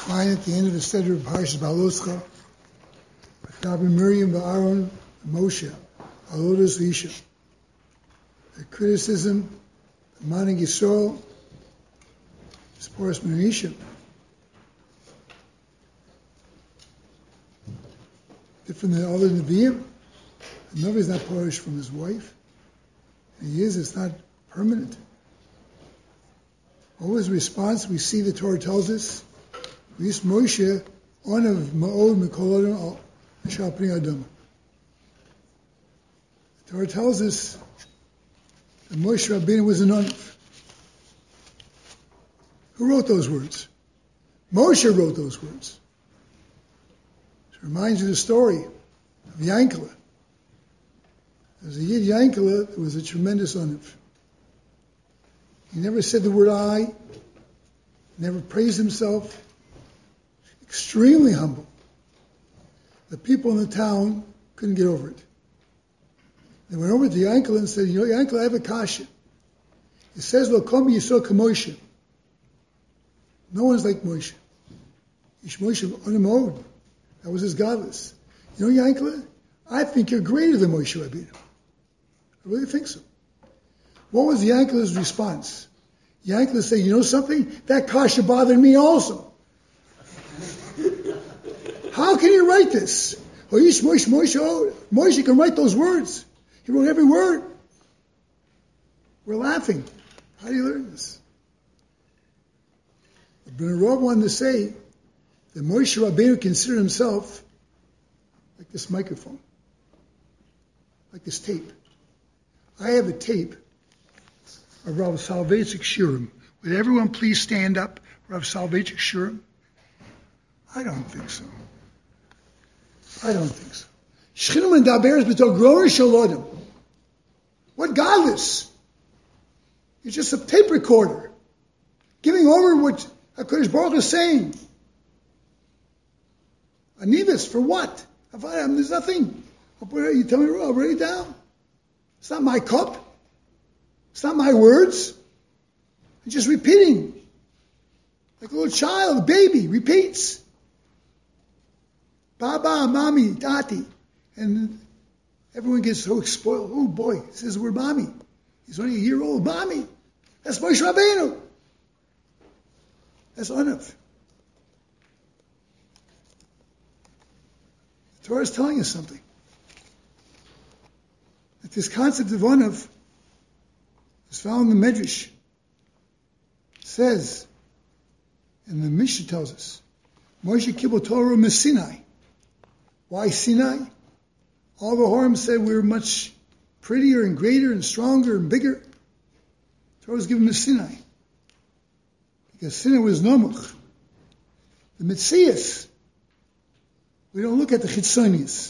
find at the end of the Seder of Parshas Baloscha, Rabbi Miriam v'Aaron Moshe, Alodas v'Isha. The criticism of Manig Yisrael is Poras Isha. Different than other Nevi'im. The Nevi is not Porish from his wife. He is, it's not permanent. What was the response? We see the Torah tells us, Vis Moshe, on of Ma'od Mikol Adam Shal Pnei Adam. The Torah tells us that Moshe Rabbeinu was an Onav. Who wrote those words? Moshe wrote those words. It reminds you of the story of Yankala. As a Yid Yankala, there was a tremendous Onav. He never said the word I, never praised himself, extremely humble. The people in the town couldn't get over it. They went over to Yankala and said, Yankala, I have a kasha. It says, Lo kom yisrael k'Moshe. No one's like Moshe. Ish Moshe Onamod. That was his godless. Yankala, I think you're greater than Moshe Rabbeinu. I really think so. What was Yankala's response? Yankala said, you know something? That kasha bothered me also. How can you write this? Moshe can write those words. He wrote every word. We're laughing. How do you learn this? Ben Rov wanted to say that Moshe Rabbeinu considered himself like this microphone, like this tape. I have a tape of Rav Soloveitchik Shurim. Would everyone please stand up, Rav Soloveitchik Shurim? I don't think so. Shchinum and Daber is between grower shalodim. What godless? It's just a tape recorder, giving over what HaKadosh Baruch Hu is saying. Anivus, for what? There's nothing. You tell me, I'll write it down. It's not my cup. It's not my words. I'm just repeating. Like a little child, a baby, repeats. Baba, mommy, tati. And everyone gets so spoiled. Oh boy, he says the word mommy. He's only a year old. Mommy. That's Moshe Rabbeinu. That's Onav. The Torah is telling us something. That this concept of Onav is found in the Medrash. It says, and the Mishnah tells us, Moshe Kibbutz Torah Sinai. Why Sinai? All the Horim said we were much prettier and greater and stronger and bigger. The Torah was given to Sinai. Because Sinai was Nomuch. The Metzias, we don't look at the Chitzonius.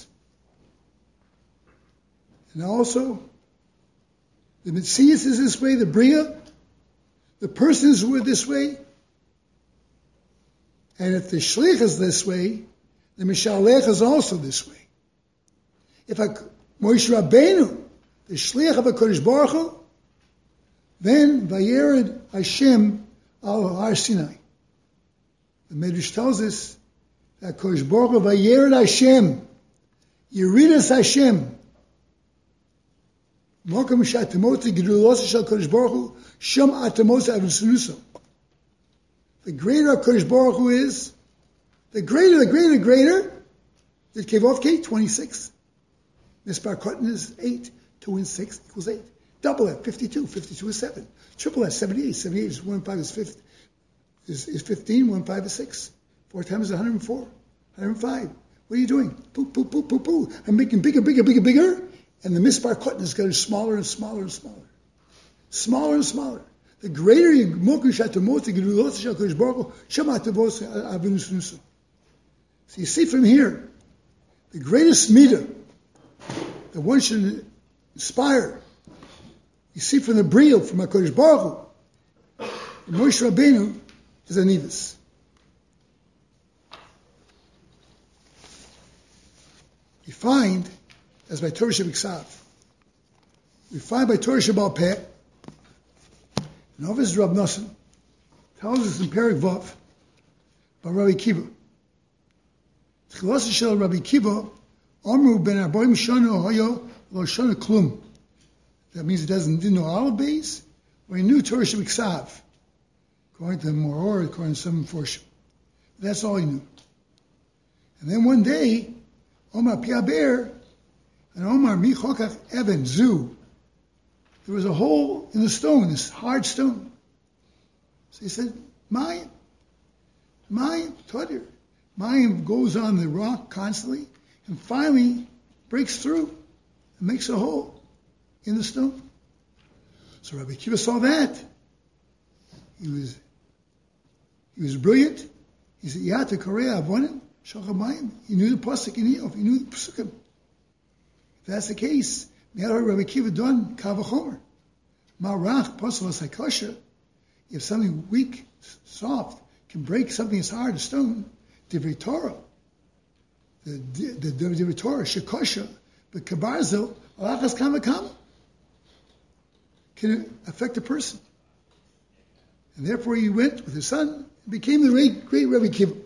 And also, the Metzias is this way, the Bria, the persons were this way. And if the Shlich is this way, the Mishalech is also this way. If Moshe Rabbeinu, the Shlich of HaKadosh Baruch Hu, then Vayered Hashem al Har Sinai. The Medrash tells us that HaKadosh Baruch Hu Vayered Hashem, Yeridas Hashem, Mokam Shatamotzi Gedulos Shal HaKadosh Baruch Hu, Sham Atamotzi Avnsunuso. The greater HaKadosh Baruch Hu is, the greater, the Kevov K, 26. Mispar Kotan is 8. 2 and 6 equals 8. Double that, 52. 52 is 7. Triple that, 78. 78 is 1 and 5 is 15. 1 and 5 is 6. 4 times is 104. 105. What are you doing? Poo. I'm making bigger. And the Mispar Kotan is getting smaller and smaller and smaller. Smaller and smaller. The greater you moku shatamoti gedulos shel HaKadosh Baruch Hu shema tavos avinu sunuso. So you see from here, the greatest midah that one should inspire. You see from the Brio, from HaKadosh Baruch Hu, Moshe Rabbeinu is Anivus. You find, as by Torah Shebiksav, we find by Torah Shebal Peh, Novice Rab Nosson tells us in Perek Vav, by Rabbi Kiva. Tchilas shel Rabbi Kiva, Amru ben 40 shana hayo lo shana klum. That means he didn't know olive base, or he knew Torah Shabbat, according to Moror, according to some portion. That's all he knew. And then one day, Omar Piaber and Omar Michokach Eben Zu, there was a hole in the stone, this hard stone. So he said, Mayim, Todir. Mayim goes on the rock constantly and finally breaks through and makes a hole in the stone. So Rabbi Akiva saw that. He was brilliant. He said, Yata Korea Avonim Shachamayim. He knew the pasuk in Eov. He knew the pasukim. If that's the case, now Rabbi Akiva done Kavachomer. Marach pasuk Sakasha. If something weak, soft, can break something as hard as stone, Divrei Torah. The Divrei Torah Shekosha, but Kabarzel Alachas Kama can affect a person. And therefore he went with his son and became the great Rabbi Akiva.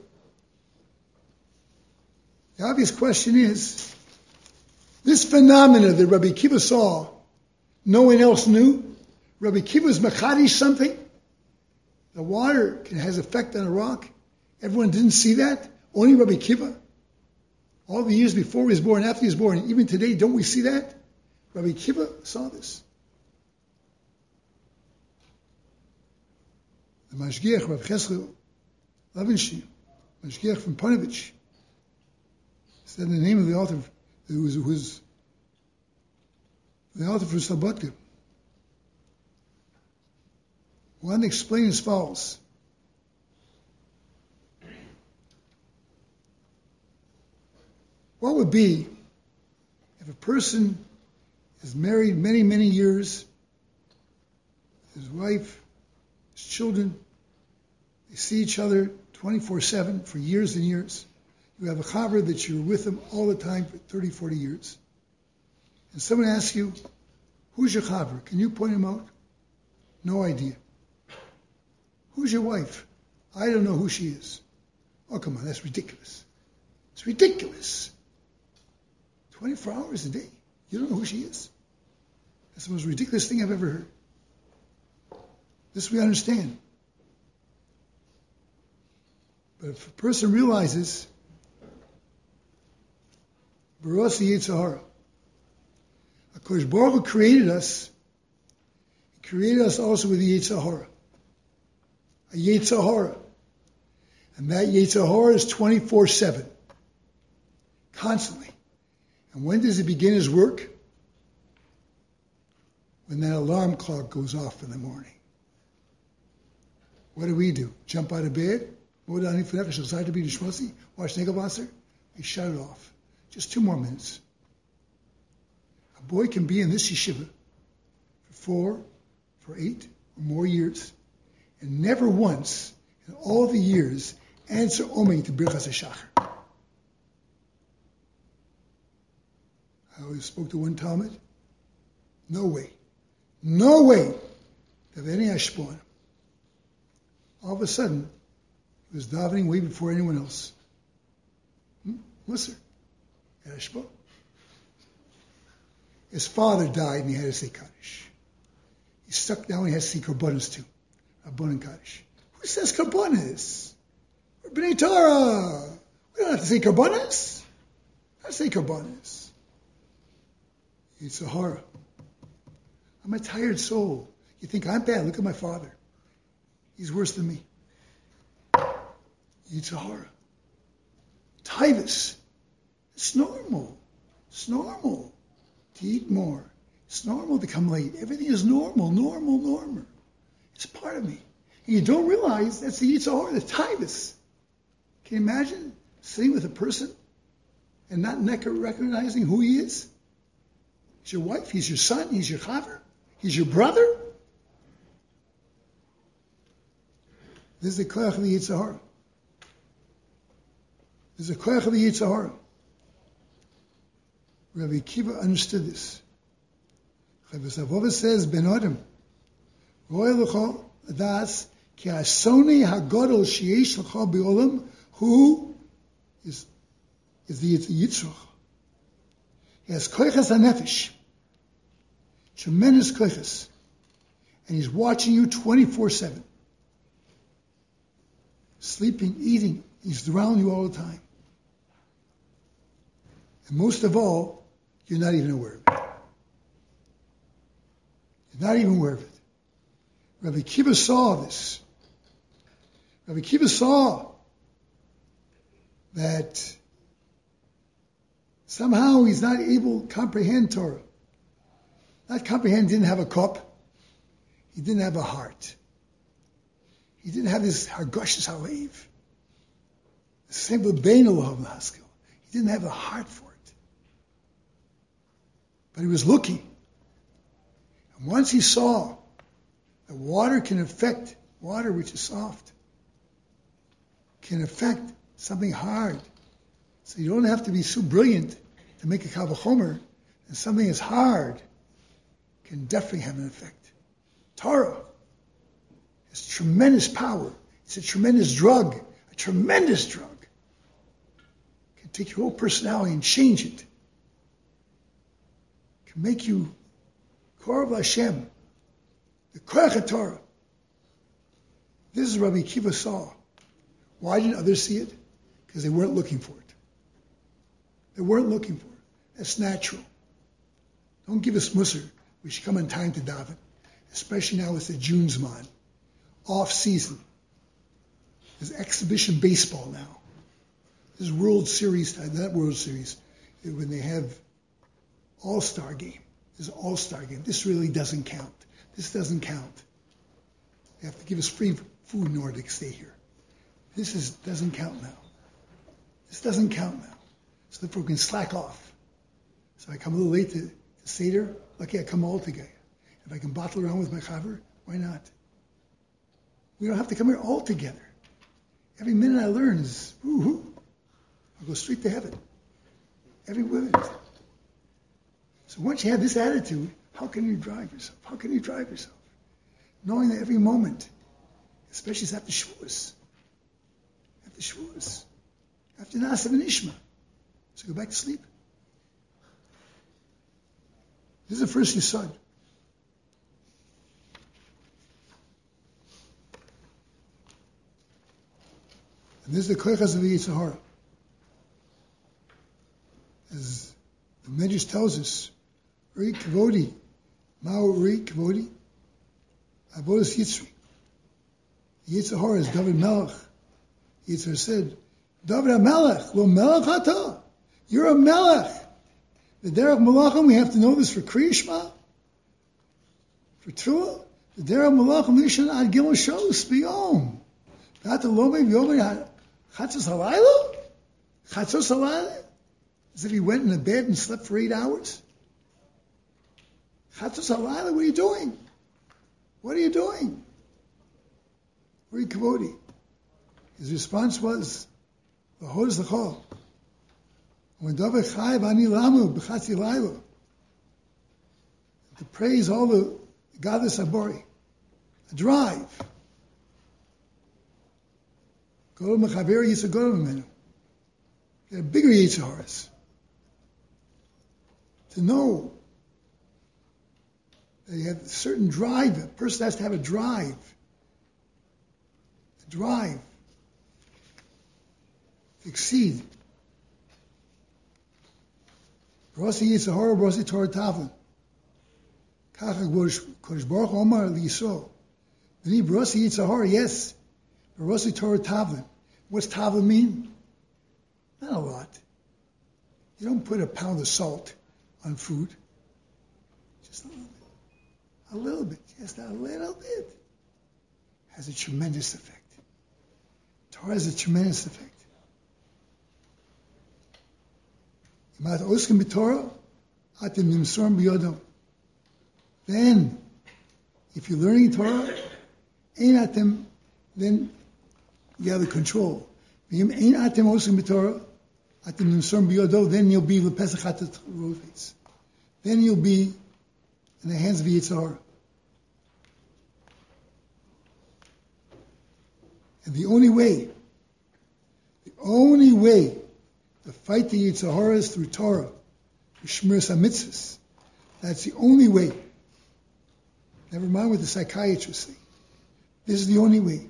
The obvious question is, this phenomena that Rabbi Akiva saw, no one else knew. Rabbi Akiva was machadish something. The water has effect on a rock. Everyone didn't see that. Only Rabbi Akiva. All the years before he was born, after he was born, even today, don't we see that? Rabbi Akiva saw this. The Mashgiach, Rav Cheskel Levenstein, Mashgiach from Panovich, said the name of the author, who was the author for Slobodka. One explained as follows. What would be if a person is married many, many years, his wife, his children, they see each other 24/7 for years and years. You have a chaver that you're with them all the time for 30, 40 years. And someone asks you, who's your chaver? Can you point him out? No idea. Who's your wife? I don't know who she is. Oh, come on, that's ridiculous. It's ridiculous. 24 hours a day. You don't know who she is. That's the most ridiculous thing I've ever heard. This we understand. But if a person realizes, Barasi Yitzhahara, HaKadosh Baruch Hu created us, He created us also with the Yitzhahara. A Yitzhahara. And that Yitzhahara is 24/7. Constantly. And when does it begin his work? When that alarm clock goes off in the morning. What do? Jump out of bed? Watch Negelwasser? We shut it off. Just 2 more minutes. A boy can be in this yeshiva for 4, for 8 or more years, and never once in all the years answer Omei to Birchas HaShachar. I always spoke to one Talmud. No way to have any hashpah on him. All of a sudden, he was davening way before anyone else. Musser, had hashpah. His father died and he had to say Kaddish. He's stuck now and he has to say Karbonis too. Rabbanan Kaddish. Who says Karbonis? We're B'nai Torah. We don't have to say Karbonis. I say Karbonis. It's a horror. I'm a tired soul. You think I'm bad? Look at my father. He's worse than me. It's a horror. Tivus. It's normal. It's normal to eat more. It's normal to come late. Everything is normal. It's part of me. And you don't realize that's the Yitzhahara, the Tivus. Can you imagine sitting with a person and not recognizing who he is? He's your wife, he's your son, he's your chaver, he's your brother. This is the koach of the Yitzhahara. This is the koach of the Yitzhahara. Rabbi Akiva understood this. Chavos Avova says, Ben Adam, Roy L'chol Adas, Ki Asoni HaGodol Sheyesh L'chol B'olam, Who is the Yitzchak? He has koiches hanefesh, tremendous koiches, and he's watching you 24/7, sleeping, eating. He's around you all the time, and most of all, you're not even aware of it. You're not even aware of it. Rabbi Akiva saw this. Rabbi Akiva saw that somehow he's not able to comprehend Torah. Not comprehend, didn't have a cup. He didn't have a heart. He didn't have this hargoshes halev. The same with Bein Elohav L'Haskel. He didn't have a heart for it. But he was looking. And once he saw that water can affect, water which is soft, can affect something hard. So you don't have to be so brilliant to make a kal v'chomer, and something as hard can definitely have an effect. Torah has tremendous power. It's a tremendous drug. A tremendous drug. It can take your whole personality and change it. It can make you Korav Hashem. The Koyach Torah. This is Rabbi Akiva saw. Why didn't others see it? Because they weren't looking for it. They weren't looking for it. That's natural. Don't give us musar. We should come on time to daven. Especially now it's the June Zman. Off season. There's exhibition baseball now. There's World Series, not World Series, when they have All-Star game. There's an All-Star game. This really doesn't count. This doesn't count. They have to give us free food in order to stay here. This doesn't count now. This doesn't count now. So therefore we can slack off. So I come a little late to Seder, lucky I come all together. If I can bottle around with my chaver, why not? We don't have to come here all together. Every minute I learn is, woo-hoo. I'll go straight to heaven. Every minute. So once you have this attitude, how can you drive yourself? How can you drive yourself? Knowing that every moment, especially after Shavuos, after Naaseh and Ishma, so go back to sleep. This is the first Yesod. And this is the Koychas of the Yetzer Hara. As the Medrash tells us, Uri Kavodi, Mao Uri Kavodi, Avodas Yitzri. Yetzer Hara is David Melech. Yetzer said, David HaMelech, lo Melech Hata. You're a Melech. The Derech Malachim, we have to know this for Kriya Shema, for Tefillah. The Derech Malachim, Nishan Ad Gimel Shos, Biyom. Not the Lomei Biyom Chatzos Halayla? Chatzos Halayla? As if he went in a bed and slept for 8 hours? Chatzos Halayla, what are you doing? What are you doing? Uri Kavodi. His response was, V'hodas l'chol. When David Chayev Ani Lamu B'chatzi Layla. To praise all the Gadol Sabori. A drive. Go to Mechaber Yitzhak Godel Mimenu. They're bigger Yetzer Haras. To know that you have a certain drive. A person has to have a drive. A drive. To exceed. Brasi Yetzer Hara, Brasi Torah Tavlin. Kacha Kodesh Baruch Omar L'Yisrael. V'ni Brasi Yetzer Hara, yes. But Brasi Torah Tavlin. What's Tavlin mean? Not a lot. You don't put a pound of salt on food. Just a little bit. A little bit. Just a little bit. Has a tremendous effect. Torah has a tremendous effect. Then, if you're learning Torah, then you have the control. Then you'll be Then you'll be in the hands of the Yetzer Hara. And the only way only way to fight the Yetzer Hara is through Torah, through Shmiras HaMitzvahs. That's the only way. Never mind what the psychiatrists say. This is the only way.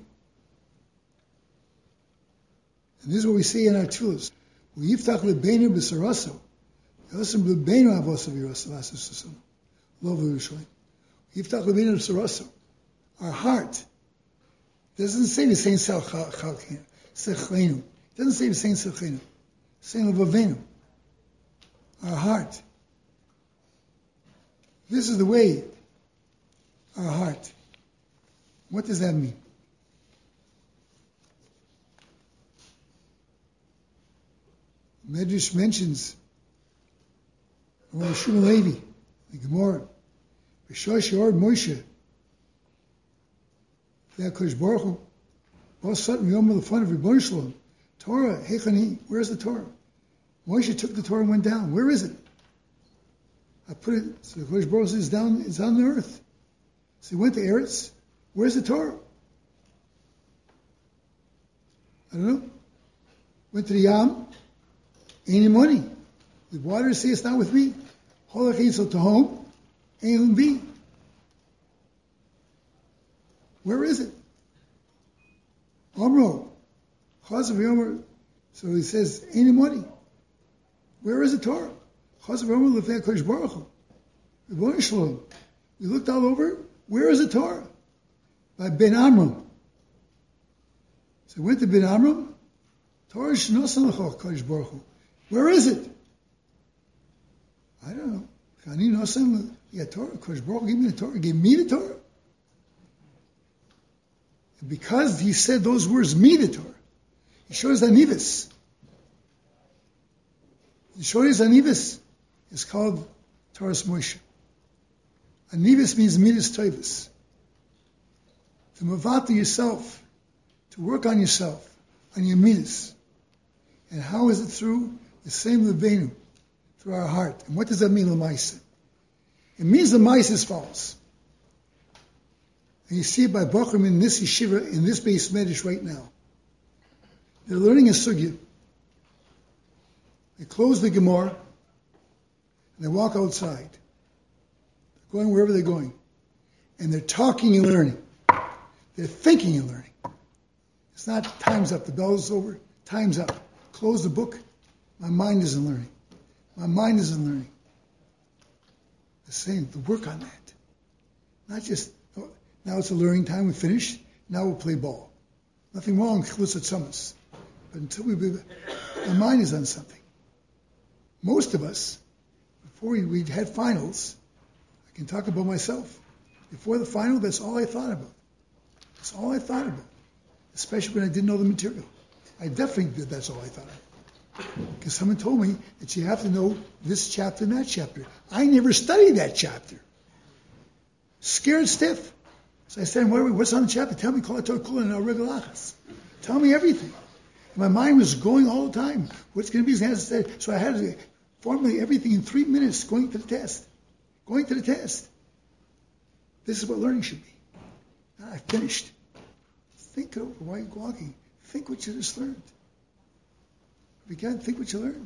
And this is what we say in our tefillos. Yiftach lebeinu b'saraso, yosem lebeinu avosav yirasav asasasam, lo v'yushalayim. Yiftach lebeinu b'saraso. Our heart doesn't say the same sechleinu. It doesn't say the same sechleinu. Same levavenu. Our heart. This is the way. Our heart. What does that mean? Medrash mentions Shmuel Levi, the Gemara, B'shosh Yord Moshe, Kodesh Baruch Hu, Bosat Miyom L'fon of Ribono Shalom, Torah, Heichani, where's the Torah? Moshe took the Torah and went down. Where is it? I put it, so the Kodesh Baruch Hu is down, it's on the earth. So he went to Eretz. Where's the Torah? I don't know. Went to the Yam. Ain't any money. The waters say it's not with me. Holach Eitzel to home. Ain't be. Where is it? Omro. Chazav Yomer. So he says, ain't any money. Where is the Torah? Chazav Yomer Lefnei Kodesh Baruch Hu. Ribono Shalom. We looked all over. Where is the Torah? By Ben Amram. So we went to Ben Amram. Torah Shnosan L'choch Kodesh Baruch Hu. Where is it? I don't know. Chani Nosan, yeah, Torah. Kodesh Baruch Hu gave me the Torah. Gave me the Torah. And because he said those words, me the Torah, he showed us Anivus. He showed us Anivus. It's called Torah's Moshe. Anivus means midas tovus. To mavata yourself, to work on yourself, on your midas. And how is it through? The same lebeinu, through our heart. And what does that mean, l'maisa? It means l'maisa as follows. And you see it by Bochum in this yeshiva, in this base medrash right now. They're learning a sugya. They close the Gemara, and they walk outside. They're going wherever they're going. And they're talking and learning. They're thinking and learning. It's not time's up, the bell's over, time's up. Close the book. My mind isn't learning. My mind isn't learning. The same, the work on that. Not just, oh, now it's a learning time, we finished, now we'll play ball. Nothing wrong with Chilus at Summers. But until my mind is on something. Most of us, before we had finals, I can talk about myself. Before the final, that's all I thought about. That's all I thought about. Especially when I didn't know the material. I definitely did, that's all I thought about. Because someone told me that you have to know this chapter and that chapter. I never studied that chapter. Scared stiff. So I said, what's on the chapter? Tell me, Kol HaTorah Kula and Regalachas. Tell me everything. And my mind was going all the time. What's going to be? So I had to formulate everything in 3 minutes going to the test. Going to the test. This is what learning should be. Now I finished. Think it over while you're walking. Think what you just learned. If you can't think what you learned.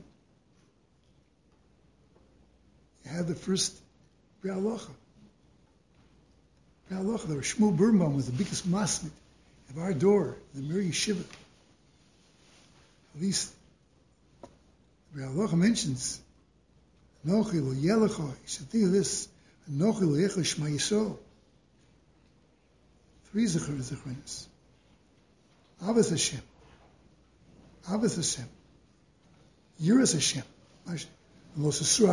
You have the first Be'alacha. Be'alacha, the Shmuel Birnbaum was the biggest masmid of our door, the Mir Yeshiva. At least, Be'alacha mentions, Nochi lo yelecha, you should think of this, Nochi lo yecha Shema Yisrael. 3 Zecharinas. Avos Hashem. Avos Hashem. Yiras Hashem. The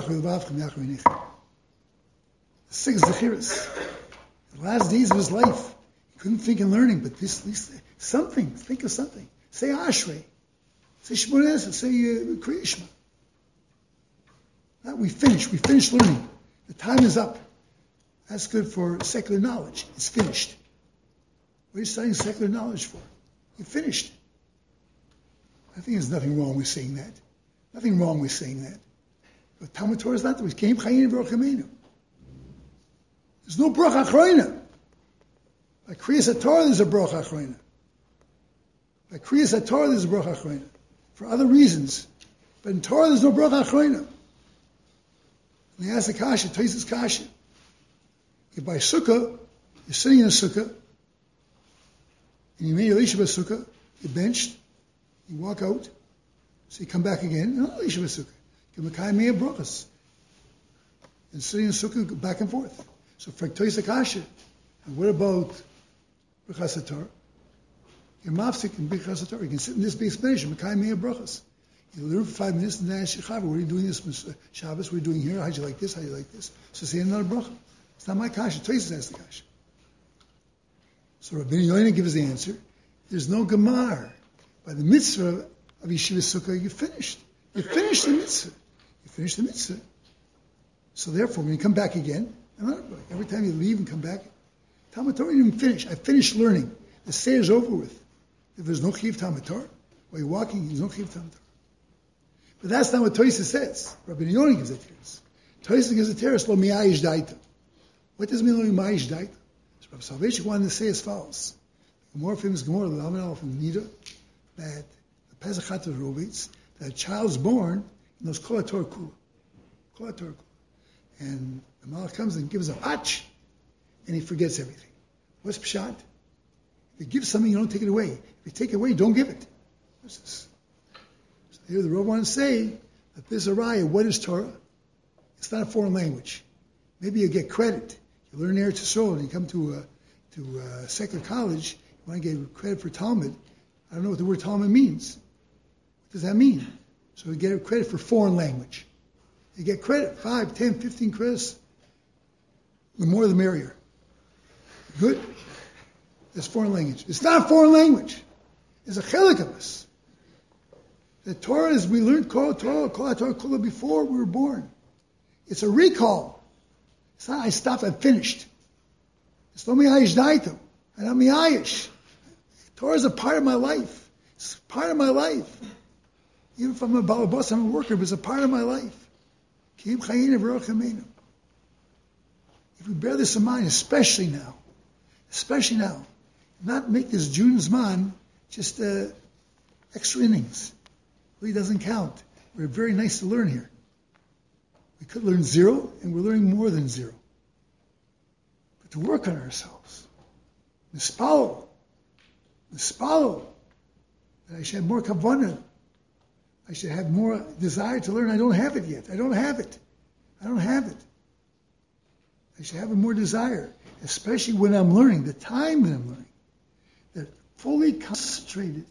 6 Zechiras. The last days of his life. He couldn't think in learning, but this, at least something. Think of something. Say Ashrei. Say Shmoneh Esrei. Say Kriya Shema. Now we finished learning. The time is up. That's good for secular knowledge. It's finished. What are you studying secular knowledge for? You finished. I think there's nothing wrong with saying that. Nothing wrong with saying that. But Talmud Torah is not that. We came Chayin V'Rochameinu. There's no Bracha Achroina. By Kriyas HaTorah there's a Bracha Achroina. By Kriyas HaTorah there's a Bracha Achroina. for other reasons. But in Torah, there's no bracha achroina. And they ask the kasha, Taisus kasha. If by sukkah, you're sitting in a sukkah, and you made your Elisha sukkah, you benched, you walk out, so you come back again, and Elisha sukkah. You Makai Meya brachas. And sitting in a sukkah, go back and forth. So for Taisus kasha, and what about brachas haTorah? You're mafsik in brachas haTorah. You can sit in this base bench, Makai Meya brachas. You learn for 5 minutes and then ask Shechava, what are you doing this Shabbos? What are you doing here? How'd you like this? How do you like this? So say another bracha. It's not my kasha. Taisus asks the kasha. So Rabbeinu Yoina gives the answer. There's no gemar. By the mitzvah of Yeshiva Sukkah, you finished. You finished the mitzvah. You finished the mitzvah. So therefore, when you come back again, every time you leave and come back, Talmud Torah didn't even finish. I finished learning. The seder is over with. If there's no chiv Talmud Torah, while you're walking, there's no chiv Talmud Torah. But that's not what Taisus says. Rabbi Yonah gives a teres. Taisus gives a teres, lo mi'ayish daita. What does it mean, lo mi'ayish daita? So Rabbi Soloveitchik wanted to say as follows. The more famous Gemara, the Lamed from Nida, that the Pesach Chatzos Rovitz, that a child's born in those Kol HaTorah Kula. Kol HaTorah Kula. And the Malach comes and gives a patch, and he forgets everything. What's Pshat? If you give something, you don't take it away. If you take it away, don't give it. What's this? So here the Rav wants to say that this Araya, what is Torah? It's not a foreign language. Maybe you get credit. You learn Eretz Yisrael and you come to a secular college, you want to get credit for Talmud. I don't know what the word Talmud means. What does that mean? So you get credit for foreign language. You get credit, 5, 10, 15 credits. The more the merrier. Good? It's foreign language. It's not a foreign language. It's a chelik of us. The Torah is, we learned Kol Kula before we were born. It's a recall. It's not I stopped, I finished. It's no mi'ayish daito. And I'm mi'ayish. Torah is a part of my life. It's part of my life. Even if I'm a balabas, I'm a worker, but it's a part of my life. If we bear this in mind, especially now, not make this June Zman just extra innings. It really doesn't count. We're very nice to learn here. We could learn 0, and we're learning more than 0. But to work on ourselves. Nispalo. That I should have more kavanah. I should have more desire to learn. I don't have it yet. I don't have it. I should have more desire, especially when I'm learning, the time that I'm learning. That fully concentrating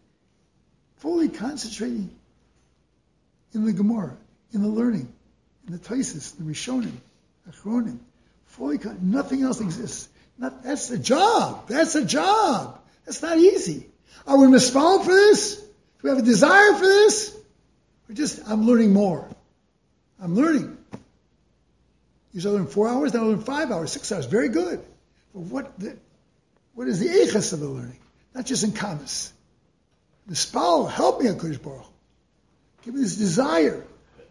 in the Gemara, in the learning, in the Taisus, the Rishonim, Achronim. Nothing else exists. That's a job. That's not easy. Are we misfollowed for this? Do we have a desire for this? I'm learning more. I'm learning. Usually I learn 4 hours, now I learn 5 hours, 6 hours. Very good. But what is the eichas of the learning? Not just in kamas. The spal, help me, HaKadosh Baruch Hu. Give me this desire.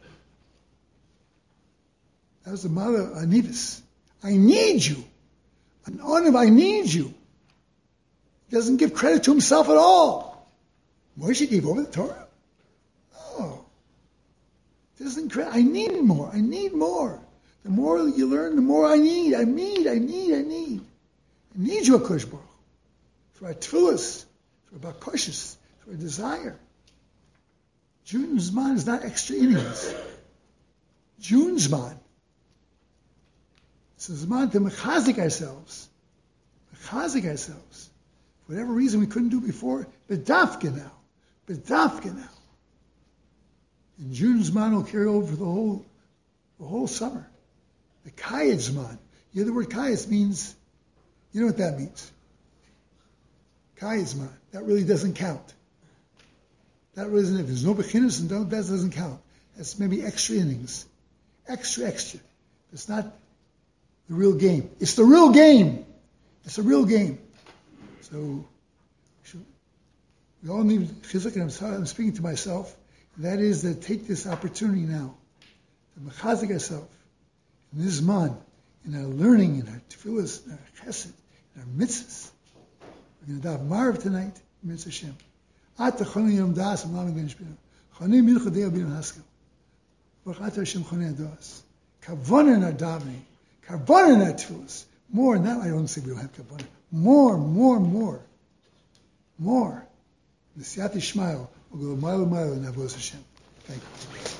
That was the mother of Anivis. I need you. An onav, I need you. He doesn't give credit to himself at all. Moshe gave over the Torah. No. Doesn't credit. I need more. The more you learn, the more I need. I need you, HaKadosh Baruch Hu. For our tefillas, for our bakoshes, for our desire. June Zman is not extra innings. June Zman. It's a Zman to mechazik ourselves. For whatever reason we couldn't do before, but dafka now. And June Zman will carry over the whole summer. The Kayed Zman. You know the word Kayed means, you know what that means. Kayed Zman. That really doesn't count. That really isn't, if there's no bechinas, that doesn't count. That's maybe extra innings. Extra. It's not the real game. It's the real game. So, we all need chizuk, and I'm speaking to myself. And that is to take this opportunity now to mechazik ourselves in this man, in our learning, in our tefillas, in our chesed, in our mitzvahs. We're going to daven Marav tonight, Mitzvah Hashem. At the Chol Yom Das, I'm not going to Chanei mincha dei abin haskel. Baruch atah Hashem chanei adas. Kavana in our davening. Kavana in our tefillas. More, now I don't say we don't have kavana. More. The Siyat Yishmael will go mile in Avodas Hashem. Thank you.